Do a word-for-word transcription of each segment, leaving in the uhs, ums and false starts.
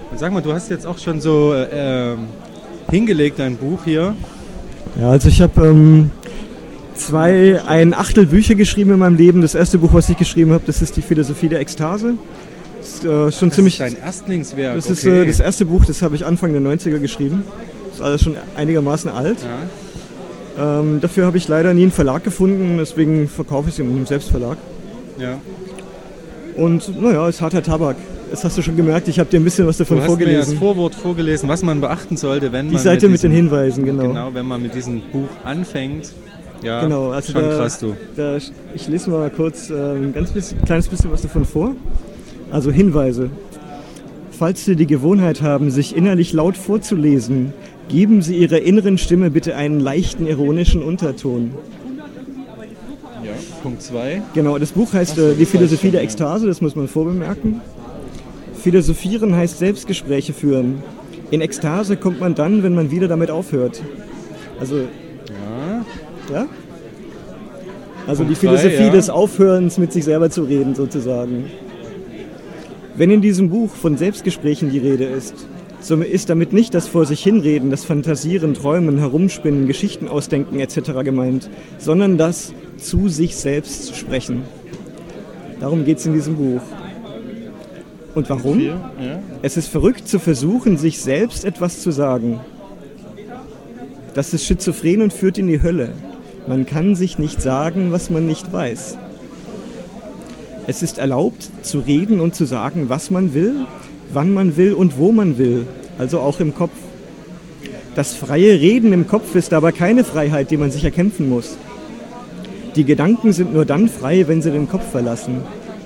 Und sag mal, du hast jetzt auch schon so äh, hingelegt, dein Buch hier. Ja, also ich habe ähm, zwei, ein Achtel Bücher geschrieben in meinem Leben. Das erste Buch, was ich geschrieben habe, das ist die Philosophie der Ekstase. Das ist äh, schon das ziemlich. Das ist dein Erstlingswerk. Das okay. ist äh, das erste Buch, das habe ich Anfang der neunziger geschrieben. Das ist alles schon einigermaßen alt. Ja. Ähm, dafür habe ich leider nie einen Verlag gefunden, deswegen verkaufe ich es im Selbstverlag. Ja. Und naja, ist harter Tabak. Das hast du schon gemerkt, ich habe dir ein bisschen was davon du hast vorgelesen. Mir das Vorwort vorgelesen, was man beachten sollte, wenn Die man Seite mit, mit diesem, den Hinweisen, genau. Genau, wenn man mit diesem Buch anfängt. Ja, genau, also schon da, krass, du. Da, ich lese mal kurz äh, ein ganz bisschen, kleines bisschen was davon vor. Also Hinweise. Falls Sie die Gewohnheit haben, sich innerlich laut vorzulesen, geben Sie Ihrer inneren Stimme bitte einen leichten ironischen Unterton. Ja, Punkt zwei. Genau, das Buch heißt so, äh, Die Philosophie schon, der ja. Ekstase, das muss man vorbemerken. Philosophieren heißt Selbstgespräche führen. In Ekstase kommt man dann, wenn man wieder damit aufhört. Also, Ja. ja? Also Punkt die Philosophie drei, ja. des Aufhörens, mit sich selber zu reden, sozusagen. Wenn in diesem Buch von Selbstgesprächen die Rede ist, so ist damit nicht das Vor sich hinreden, das Fantasieren, Träumen, Herumspinnen, Geschichten ausdenken et cetera gemeint, sondern das zu sich selbst sprechen. Darum geht es in diesem Buch. Und warum? Vier, ja. Es ist verrückt zu versuchen, sich selbst etwas zu sagen. Das ist schizophren und führt in die Hölle. Man kann sich nicht sagen, was man nicht weiß. Es ist erlaubt, zu reden und zu sagen, was man will, wann man will und wo man will, also auch im Kopf. Das freie Reden im Kopf ist aber keine Freiheit, die man sich erkämpfen muss. Die Gedanken sind nur dann frei, wenn sie den Kopf verlassen.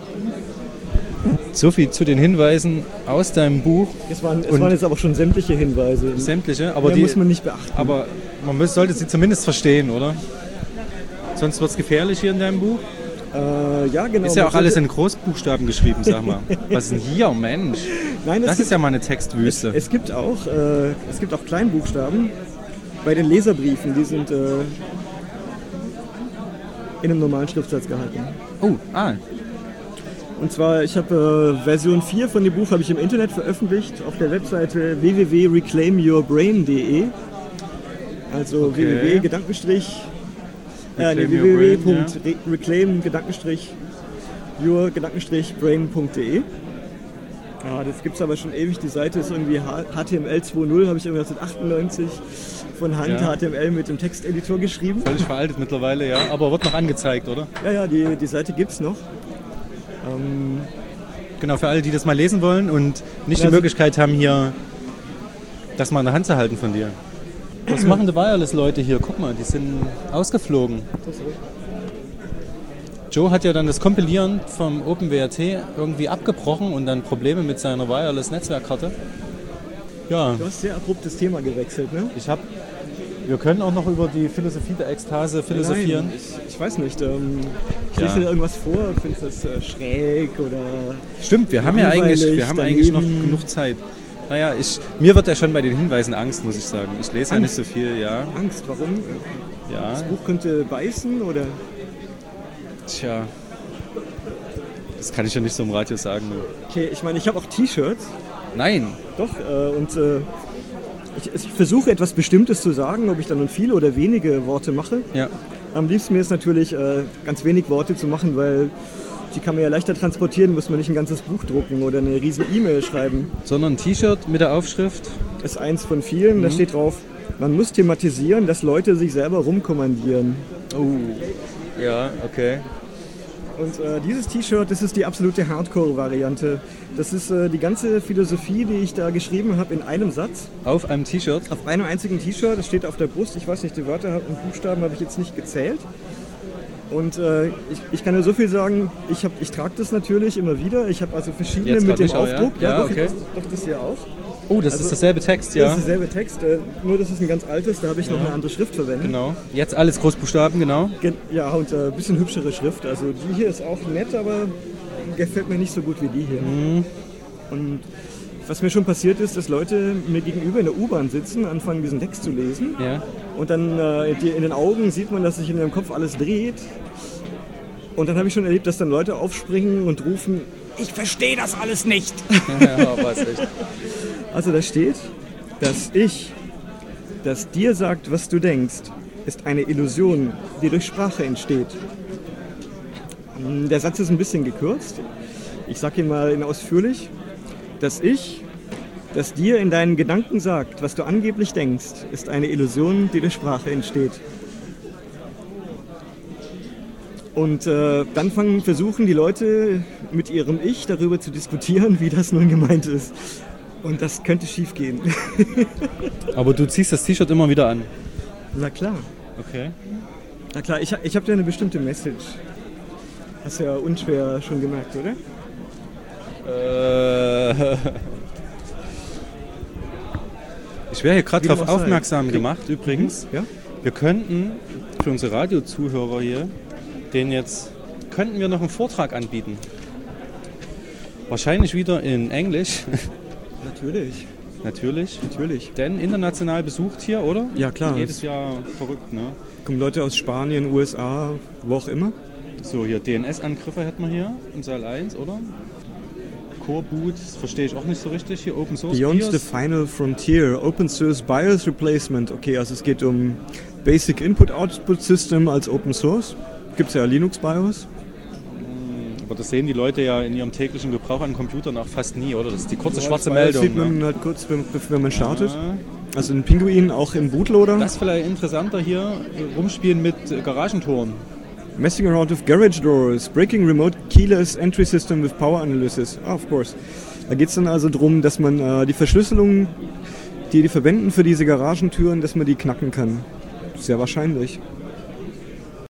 So viel zu den Hinweisen aus deinem Buch. Es waren, es waren jetzt aber schon sämtliche Hinweise. Sämtliche, aber Mehr die muss man nicht beachten. Aber man muss, sollte sie zumindest verstehen, oder? Sonst wird es gefährlich hier in deinem Buch. Äh, ja, genau. Ist ja auch alles in Großbuchstaben geschrieben, sag mal. Was ist denn hier, Mensch? Nein, das gibt, ist ja mal eine Textwüste. Es, es, gibt auch, äh, es gibt auch Kleinbuchstaben bei den Leserbriefen, die sind äh, in einem normalen Schriftsatz gehalten. Oh, ah. Und zwar, ich habe äh, Version vier von dem Buch habe ich im Internet veröffentlicht auf der Webseite w w w punkt reclaim your brain punkt d e. Also Okay. w w w Gedankenstrich äh, nee, Reclaim w your w w brain, punkt reclaim Gedankenstrich your Gedankenstrich brain punkt d e. Ja, das gibt es aber schon ewig. Die Seite ist irgendwie H T M L zwei Punkt null, habe ich irgendwie neunzehnhundertachtundneunzig von Hand Ja. H T M L mit dem Texteditor geschrieben. Völlig veraltet mittlerweile, ja. Aber wird noch angezeigt, oder? Ja, ja, die, die Seite gibt es noch. Ähm, Genau, für alle, die das mal lesen wollen und nicht Ja, die Möglichkeit haben, hier das mal in der Hand zu halten von dir. Was machen die Wireless-Leute hier? Guck mal, die sind ausgeflogen. Joe hat ja dann das Kompilieren vom OpenWrt irgendwie abgebrochen und dann Probleme mit seiner Wireless-Netzwerkkarte. Ja, du hast sehr abrupt das Thema gewechselt, ne? ich habe... Wir können auch noch über die Philosophie der Ekstase philosophieren. Nein, ich, ich weiß nicht. Ähm, Ja. Liest du da irgendwas vor? Findest du das äh, schräg oder... Stimmt, wir haben ja eigentlich, wir langweilig haben eigentlich noch daneben? genug Zeit. Naja, ich, mir wird ja schon bei den Hinweisen Angst, muss ich sagen. Ich lese ja nicht Angst? so viel, ja. Angst, warum? ja. Das Buch könnte beißen oder... Tja, das kann ich ja nicht so im Radio sagen. Ne? Okay, ich meine, ich habe auch T-Shirts. Nein, Doch, äh, und äh, ich, ich versuche etwas Bestimmtes zu sagen, ob ich dann nun viele oder wenige Worte mache. ja. Am liebsten mir ist natürlich, äh, ganz wenig Worte zu machen, weil die kann man ja leichter transportieren, muss man nicht ein ganzes Buch drucken oder eine riesen E-Mail schreiben. Sondern ein T-Shirt mit der Aufschrift. Das ist eins von vielen, Mhm. da steht drauf, man muss thematisieren, dass Leute sich selber rumkommandieren. Oh, ja, okay. Und äh, dieses T-Shirt, das ist die absolute Hardcore-Variante. Das ist äh, die ganze Philosophie, die ich da geschrieben habe, in einem Satz. Auf einem T-Shirt. Auf einem einzigen T-Shirt, das steht auf der Brust. Ich weiß nicht, die Wörter und Buchstaben habe ich jetzt nicht gezählt. Und äh, ich, ich kann nur so viel sagen, ich, hab, ich trage das natürlich immer wieder. Ich habe also verschiedene Jetzt mit grad dem nicht, aber ja. Aufdruck. Ja, doch, okay. doch, doch, das hier auch. Oh, das Also, ist derselbe Text, Das ja. ist derselbe Text, äh, nur das ist ein ganz altes, da habe ich noch Ja. eine andere Schrift verwendet. Genau. Jetzt alles Großbuchstaben, genau. Gen- Ja, und ein äh, bisschen hübschere Schrift. Also die hier ist auch nett, aber gefällt mir nicht so gut wie die hier. Mhm. Und was mir schon passiert ist, dass Leute mir gegenüber in der U-Bahn sitzen, anfangen diesen Text zu lesen. Ja. Und dann äh, die, in den Augen sieht man, dass sich in ihrem Kopf alles dreht. Und dann habe ich schon erlebt, dass dann Leute aufspringen und rufen, ich verstehe das alles nicht. Ja, was echt. Also da steht, das Ich, das dir sagt, was du denkst, ist eine Illusion, die durch Sprache entsteht. Der Satz ist ein bisschen gekürzt. Ich sage ihn mal in ausführlich. Das Ich, das dir in deinen Gedanken sagt, was du angeblich denkst, ist eine Illusion, die durch Sprache entsteht. Und äh, dann fangen, versuchen die Leute mit ihrem Ich darüber zu diskutieren, wie das nun gemeint ist. Und das könnte schief gehen. Aber du ziehst das T-Shirt immer wieder an. Na klar. Okay. Na klar, ich, ich habe ja eine bestimmte Message. Hast du ja unschwer schon gemerkt, oder? Äh, ich wäre hier gerade darauf aufmerksam sein. gemacht, übrigens. Ja? Wir könnten für unsere Radiozuhörer hier, den jetzt, könnten wir noch einen Vortrag anbieten. Wahrscheinlich wieder in Englisch. Natürlich. Natürlich. Natürlich. Denn international besucht hier, oder? Ja, klar. Jedes Jahr verrückt, ne? Kommen Leute aus Spanien, U S A, wo auch immer. So, hier D N S-Angriffe hätten wir hier in Saal eins, oder? Core Boot, das verstehe ich auch nicht so richtig. Hier Open Source Beyond BIOS. the Final Frontier, Open Source BIOS Replacement. Okay, also es geht um Basic Input-Output System als Open Source. Gibt es ja Linux BIOS. Aber das sehen die Leute ja in ihrem täglichen Gebrauch an Computern auch fast nie, oder? Das ist die kurze Ja, schwarze das Meldung. sieht man Ne? halt kurz, wenn, wenn man startet. Ja. Also ein Pinguin auch im Bootloader. Das ist vielleicht interessanter hier, rumspielen mit Garagentoren. Messing around with garage doors, breaking remote keyless entry system with power analysis. Ah, of course. Da geht es dann also darum, dass man äh, die Verschlüsselung, die die verwenden für diese Garagentüren, dass man die knacken kann. Sehr wahrscheinlich.